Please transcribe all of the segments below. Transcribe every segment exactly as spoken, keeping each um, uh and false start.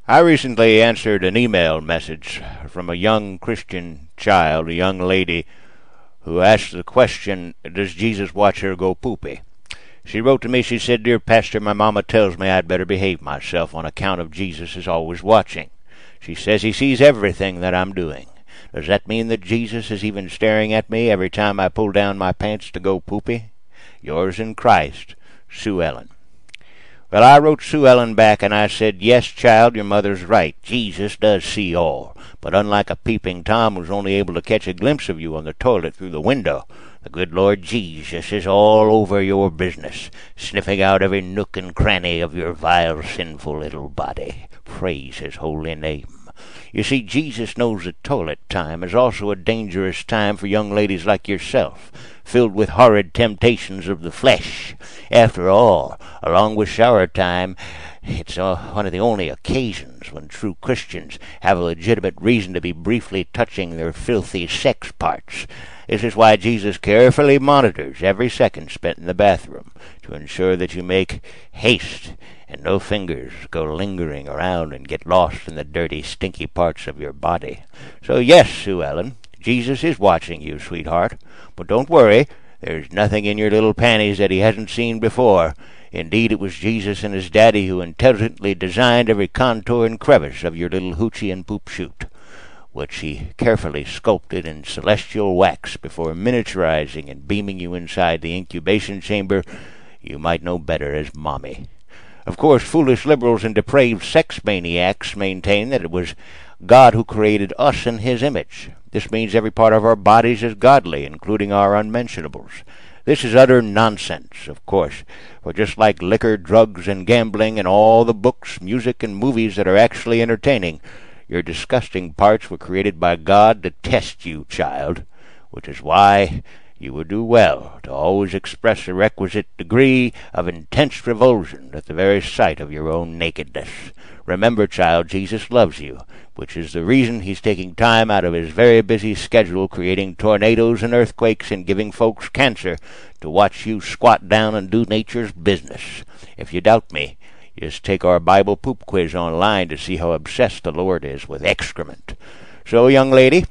I recently answered an email message from a young Christian child, a young lady, who asked the question, does Jesus watch her go poopy? She wrote to me, she said, Dear Pastor, my mama tells me I'd better behave myself on account of Jesus is always watching. She says he sees everything that I'm doing. Does that mean that Jesus is even staring at me every time I pull down my pants to go poopy? Yours in Christ, Sue Ellen. Well, I wrote Sue Ellen back and I said, yes, child, your mother's right. Jesus does see all. But unlike a peeping Tom who's only able to catch a glimpse of you on the toilet through the window, the good Lord Jesus is all over your business, sniffing out every nook and cranny of your vile, sinful little body. Praise his holy name. You see, Jesus knows that toilet time is also a dangerous time for young ladies like yourself, filled with horrid temptations of the flesh. After all, along with shower time, it's uh, one of the only occasions when true Christians have a legitimate reason to be briefly touching their filthy sex parts. This is why Jesus carefully monitors every second spent in the bathroom to ensure that you make haste and no fingers go lingering around and get lost in the dirty, stinky parts of your body. So yes, Sue Ellen, Jesus is watching you, sweetheart. But don't worry, there's nothing in your little panties that he hasn't seen before. Indeed, it was Jesus and his daddy who intelligently designed every contour and crevice of your little hoochie and poop chute, which he carefully sculpted in celestial wax before miniaturizing and beaming you inside the incubation chamber you might know better as Mommy. Of course, foolish liberals and depraved sex maniacs maintain that it was God who created us in his image. This means every part of our bodies is godly, including our unmentionables. This is utter nonsense, of course, for just like liquor, drugs, and gambling, and all the books, music, and movies that are actually entertaining, your disgusting parts were created by God to test you, child, which is why you would do well to always express a requisite degree of intense revulsion at the very sight of your own nakedness. Remember, child, Jesus loves you, which is the reason he's taking time out of his very busy schedule creating tornadoes and earthquakes and giving folks cancer to watch you squat down and do nature's business. If you doubt me, just take our Bible poop quiz online to see how obsessed the Lord is with excrement. So, young lady,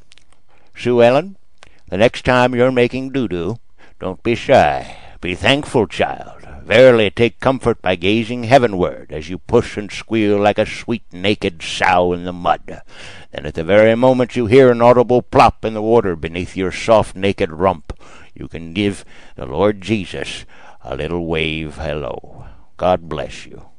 Sue Ellen, the next time you're making doo-doo, don't be shy. Be thankful, child. Verily take comfort by gazing heavenward as you push and squeal like a sweet naked sow in the mud. Then at the very moment you hear an audible plop in the water beneath your soft naked rump, you can give the Lord Jesus a little wave hello. God bless you.